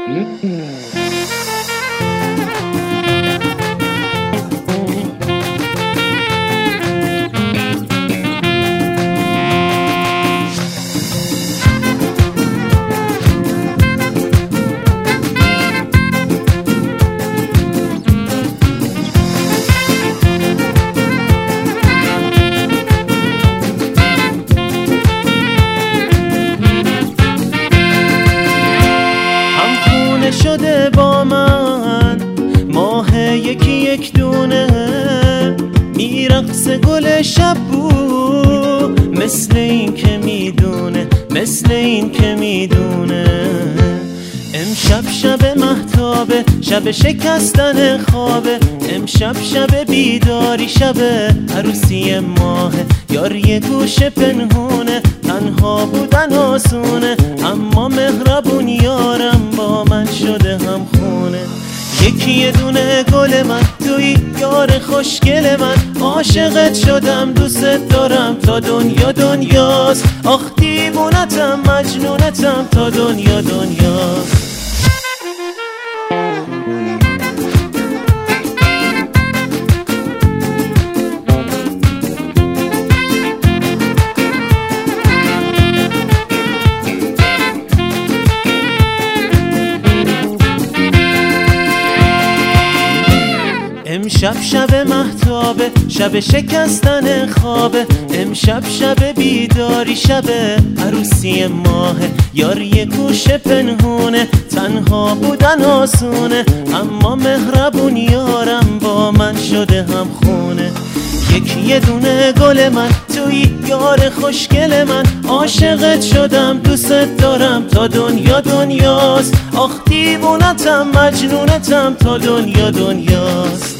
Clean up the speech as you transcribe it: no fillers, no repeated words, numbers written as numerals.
شده با من ماه یکی یک دونه، میرقص گل شب بود مثل این که میدونه، مثل این که میدونه. امشب شب مهتابه، شب شکستن خوابه، امشب شب بیداری، شب عروسی ماهه. یار یه گوشه پنهونه، تنها بودن آسونه، اما مهربون یارم با من شده هم خونه. یکی یه دونه گل من، توی یار خوشگل من، عاشقت شدم دوست دارم تا دنیا دنیاست. آخ دیوونتم مجنونتم تا دنیا دنیاست. امشب شب مهتابه، شب شکستن خوابه، امشب شب بیداری، شب عروسی ماهه. یار یه گوشه پنهونه، تنها بودن آسونه، اما مهربون یارم با من شده هم خونه. یکی یه دونه گل من، توی یار خوشگل من، عاشقت شدم دوست دارم تا دنیا دنیاست. آخ دیوونتم مجنونتم تا دنیا دنیاست.